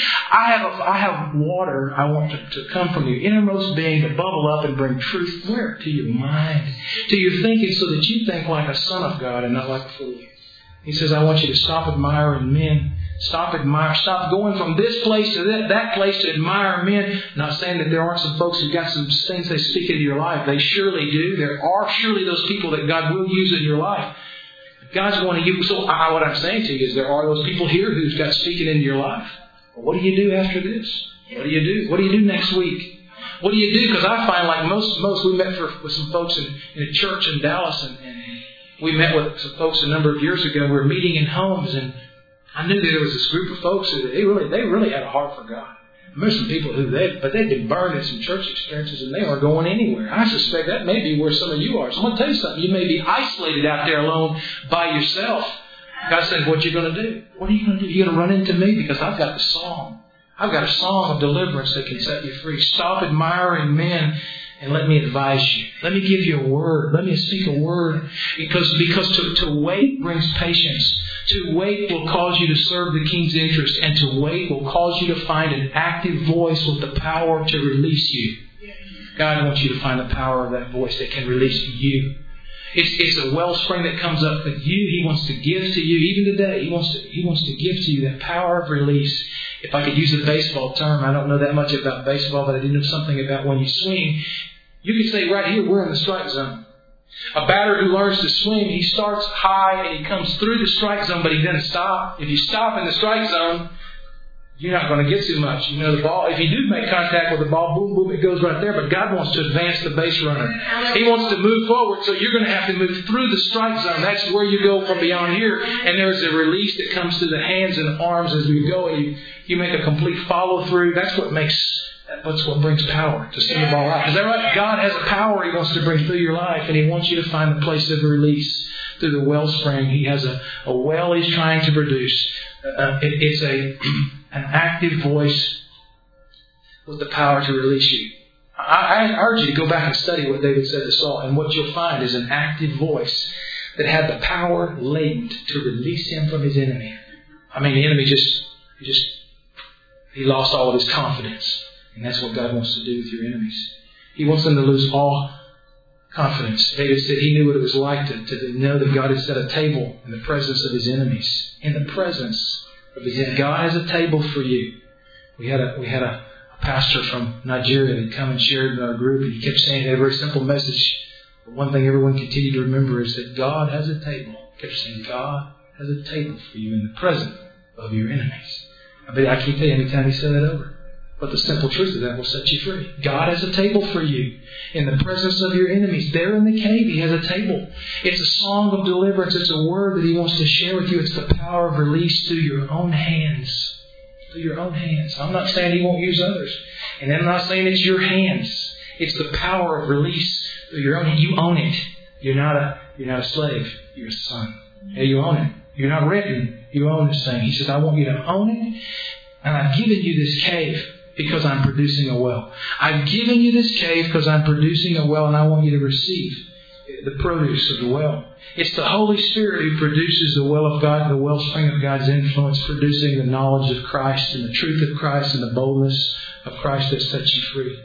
I have water I want to come from your innermost being to bubble up and bring truth where? To your mind, to your thinking, so that you think like a son of God and not like a fool. He says, I want you to stop admiring men. Stop going from this place to that place to admire men. Not saying that there aren't some folks who've got some things they speak into your life. They surely do. There are surely those people that God will use in your life. God's wanting you. So what I'm saying to you is there are those people here who's got speaking into your life. Well, what do you do after this? What do you do? What do you do next week? What do you do? Because I find like most we met with some folks in a church in Dallas, and we met with some folks a number of years ago. We were meeting in homes, and I knew that there was this group of folks who they really had a heart for God. There's some people they'd been burned in some church experiences and they aren't going anywhere. I suspect that may be where some of you are. So I'm going to tell you something. You may be isolated out there alone by yourself. God says, what are you going to do? What are you going to do? You're going to run into me because I've got the song. I've got a song of deliverance that can set you free. Stop admiring men and let me advise you. Let me give you a word. Let me speak a word. Because to wait brings patience. To wait will cause you to serve the King's interest. And to wait will cause you to find an active voice with the power to release you. God wants you to find the power of that voice that can release you. It's a wellspring that comes up with you. He wants to give to you. Even today, He wants to give to you that power of release. If I could use a baseball term, I don't know that much about baseball, but I do know something about when you swing. You could say right here, we're in the strike zone. A batter who learns to swing, he starts high and he comes through the strike zone, but he doesn't stop. If you stop in the strike zone, you're not going to get too much. You know, the ball, if you do make contact with the ball, boom, boom, it goes right there. But God wants to advance the base runner. He wants to move forward, so you're going to have to move through the strike zone. That's where you go from beyond here. And there's a release that comes through the hands and arms as we go. And you make a complete follow through. That's what brings power to send the ball out. Is that right? God has a power He wants to bring through your life, and He wants you to find the place of release through the wellspring. He has a well He's trying to produce. It's an active voice with the power to release you. I urge you to go back and study what David said to Saul, and what you'll find is an active voice that had the power latent to release him from his enemy. I mean, the enemy he lost all of his confidence. And that's what God wants to do with your enemies. He wants them to lose all confidence. David said he knew what it was like to know that God had set a table in the presence of his enemies. In the presence of his enemies. God has a table for you. We had a pastor from Nigeria that come and shared in our group, and he kept saying a very simple message. But one thing everyone continued to remember is that God has a table. He kept saying, God has a table for you in the presence of your enemies. I can't tell you any time he said that over. But the simple truth of that will set you free. God has a table for you in the presence of your enemies. There in the cave, He has a table. It's a song of deliverance. It's a word that He wants to share with you. It's the power of release through your own hands. Through your own hands. I'm not saying He won't use others. And I'm not saying it's your hands. It's the power of release through your own hands. You own it. You're not a slave. You're a son. Yeah, you own it. You're not written. You own this thing. He says, I want you to own it. And I've given you this cave because I'm producing a well. I've given you this cave because I'm producing a well, and I want you to receive the produce of the well. It's the Holy Spirit who produces the well of God, the wellspring of God's influence, producing the knowledge of Christ and the truth of Christ and the boldness of Christ that sets you free.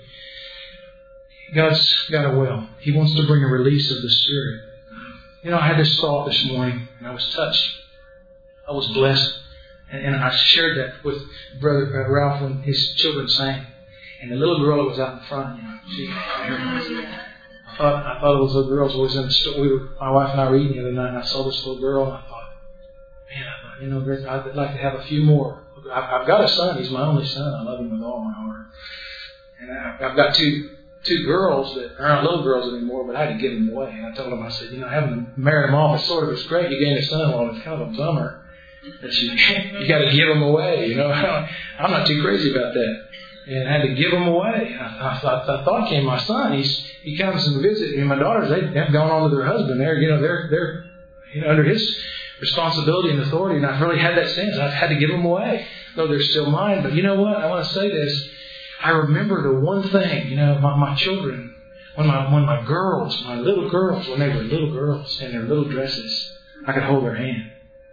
God's got a well. He wants to bring a release of the Spirit. You know, I had this thought this morning, and I was touched. I was blessed. And I shared that with Brother Ralph when his children sang. And the little girl that was out in front, I thought those little girls was in the store. My wife and I were eating the other night, and I saw this little girl, and I thought, man, I'd like to have a few more. I've got a son. He's my only son. I love him with all my heart. And I've got two girls that aren't little girls anymore, but I had to give them away. And I told them, I said, having married them off is sort of, it's great. You gain a son, well, it's kind of a bummer. That you got to give them away, I'm not too crazy about that. and had to give them away. I thought came my son. He comes and visits, and my daughters, they have gone on to their husband. They're under his responsibility and authority, and I've really had that sense. I've had to give them away, though they're still mine. But you know what? I want to say this. I remember the one thing, my children, when my little girls, when they were little girls in their little dresses, I could hold their hand.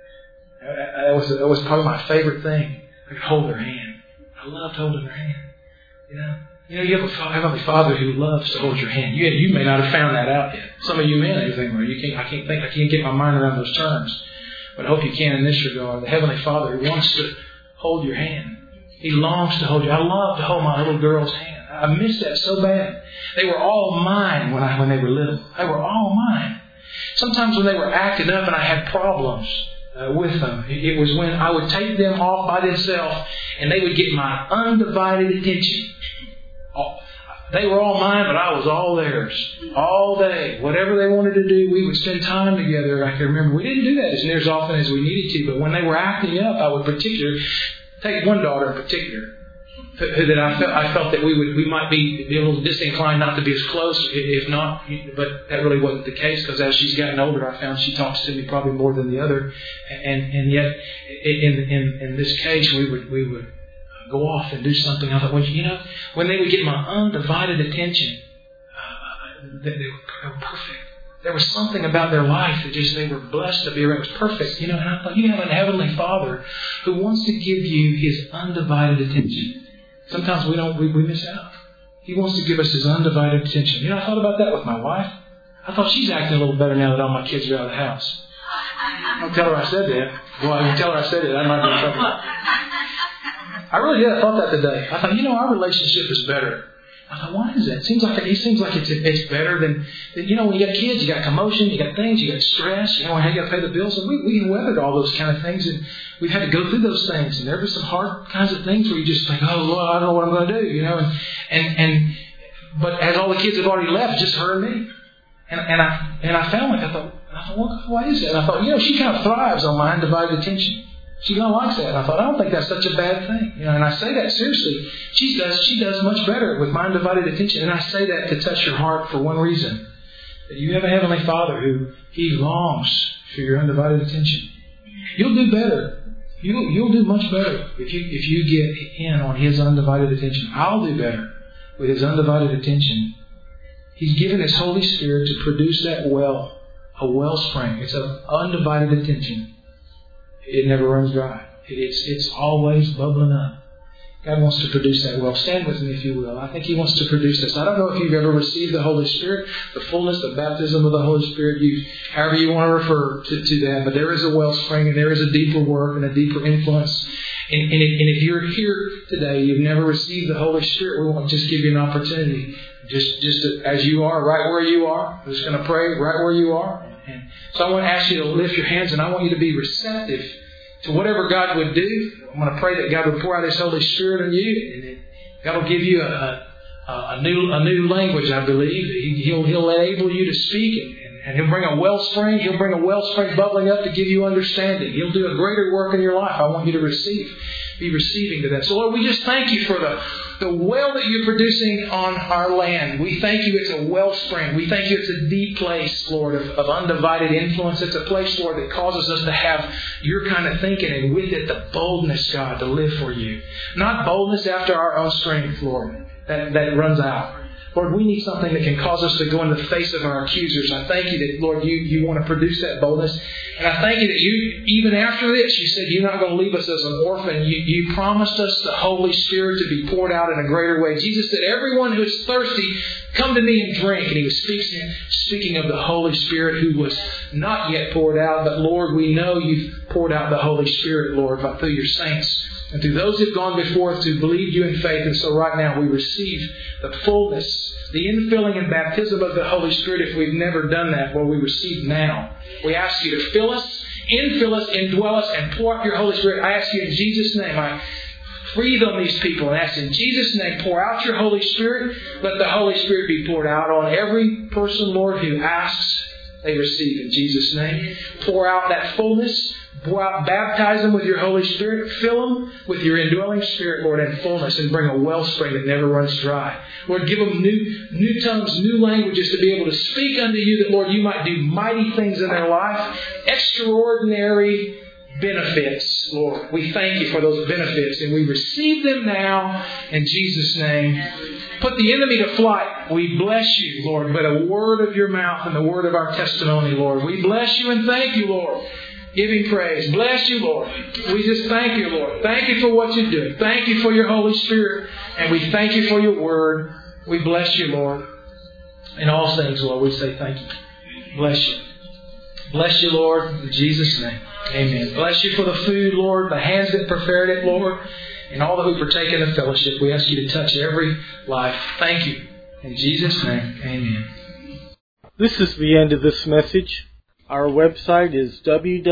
That was probably my favorite thing. I could hold their hand. I loved holding their hand. You have a Heavenly Father who loves to hold your hand. You may not have found that out yet. Some of you men, you think, I can't get my mind around those terms. But I hope you can in this regard. The Heavenly Father who wants to hold your hand. He longs to hold you. I love to hold my little girl's hand. I miss that so bad. They were all mine when they were little. They were all mine. Sometimes when they were acting up and I had problems with them, it was when I would take them off by themselves and they would get my undivided attention. They were all mine, but I was all theirs. All day. Whatever they wanted to do, we would spend time together. I can remember we didn't do that as near as often as we needed to, but when they were acting up, I would take one daughter in particular, that I felt that we might be a little disinclined not to be as close, if not, but that really wasn't the case, because as she's gotten older, I found she talks to me probably more than the other, and yet in this case we would go off and do something. I thought, when they would get my undivided attention, they were perfect. There was something about their life that they were blessed to be around. It was perfect. And I thought, you have a Heavenly Father who wants to give you His undivided attention. Sometimes we miss out. He wants to give us His undivided attention. I thought about that with my wife. I thought she's acting a little better now that all my kids are out of the house. Don't tell her I said that. Well, I can tell her I said it. I might be in trouble. I really did. I thought that today. I thought, our relationship is better. I thought, why is that? It seems like it's better than when you got kids, you got commotion, you got things, you got stress, you got to pay the bills, and we weathered all those kind of things, and we've had to go through those things, and there were some hard kinds of things where you just think, oh Lord, I don't know what I'm going to do, but as all the kids have already left, just her and me, and I found I thought, why is that? And I thought, she kind of thrives on my undivided attention. She kind of likes that. And I thought, I don't think that's such a bad thing. And I say that seriously. She does much better with my undivided attention. And I say that to touch your heart for one reason. That you have a Heavenly Father who He longs for your undivided attention. You'll do better. You'll do much better if you get in on His undivided attention. I'll do better with His undivided attention. He's given His Holy Spirit to produce that a wellspring. It's an undivided attention. It never runs dry. It's always bubbling up. God wants to produce that well. Stand with me if you will. I think He wants to produce this. I don't know if you've ever received the Holy Spirit, the fullness, the baptism of the Holy Spirit, however you want to refer to that, but there is a wellspring and there is a deeper work and a deeper influence. And if you're here today, you've never received the Holy Spirit, we want to just give you an opportunity. Just as you are, right where you are. I'm just going to pray right where you are. And so I want to ask you to lift your hands, and I want you to be receptive to whatever God would do. I'm going to pray that God would pour out His Holy Spirit on you, and God will give you a new language, I believe. He'll enable you to speak, and He'll bring a wellspring. He'll bring a wellspring bubbling up to give you understanding. He'll do a greater work in your life. I want you to be receiving to that. So Lord, we just thank You for the well that You're producing on our land. We thank You it's a wellspring. We thank You it's a deep place, Lord, of undivided influence. It's a place, Lord, that causes us to have Your kind of thinking, and with it the boldness, God, to live for You. Not boldness after our own strength, Lord, that runs out. Lord, we need something that can cause us to go in the face of our accusers. I thank You that, Lord, You want to produce that boldness. And I thank You that You, even after this, You said You're not going to leave us as an orphan. You promised us the Holy Spirit to be poured out in a greater way. Jesus said, everyone who is thirsty, come to Me and drink. And He was speaking of the Holy Spirit who was not yet poured out. But Lord, we know You've poured out the Holy Spirit, Lord, through Your saints. And through those who have gone before us to believe You in faith. And so right now we receive the fullness, the infilling and baptism of the Holy Spirit. If we've never done that, well, we receive now. We ask You to fill us, infill us, indwell us, and pour out Your Holy Spirit. I ask You in Jesus' name, I breathe on these people and ask in Jesus' name, pour out Your Holy Spirit. Let the Holy Spirit be poured out on every person, Lord, who asks they receive in Jesus' name. Pour out that fullness. Pour out, baptize them with your Holy Spirit. Fill them with your indwelling Spirit, Lord, in fullness, and bring a wellspring that never runs dry. Lord, give them new tongues, new languages to be able to speak unto you, that, Lord, you might do mighty things in their life. Extraordinary benefits, Lord. We thank you for those benefits, and we receive them now in Jesus' name. Put the enemy to flight. We bless you, Lord, but a word of your mouth and the word of our testimony, Lord. We bless you and thank you, Lord. Give him praise. Bless you, Lord. We just thank you, Lord. Thank you for what you're doing. Thank you for your Holy Spirit. And we thank you for your word. We bless you, Lord. In all things, Lord, we say thank you. Bless you. Bless you, Lord, in Jesus' name. Amen. Bless you for the food, Lord, the hands that prepared it, Lord, and all who partake in the fellowship. We ask you to touch every life. Thank you. In Jesus' name, amen. This is the end of this message. Our website is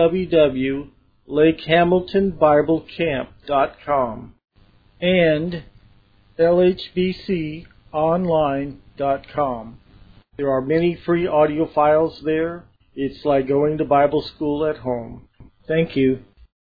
www.lakehamiltonbiblecamp.com and lhbconline.com. There are many free audio files there. It's like going to Bible school at home. Thank you.